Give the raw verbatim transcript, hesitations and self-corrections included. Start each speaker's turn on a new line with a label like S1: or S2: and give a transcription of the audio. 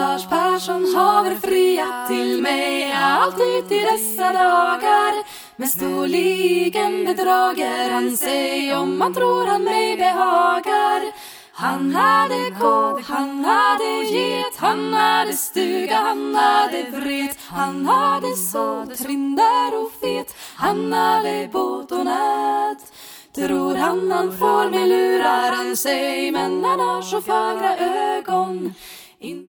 S1: Lars Persson haver friat till mig alltid i dessa dagar. Men storligen bedrager han sig om man tror han mig behagar. Han hade ko, han hade get, han hade stuga, han hade vret. Han hade så trindar och fet, han hade båt och nät. Tror han han får med lurar han sig, men han har så fagra ögon. In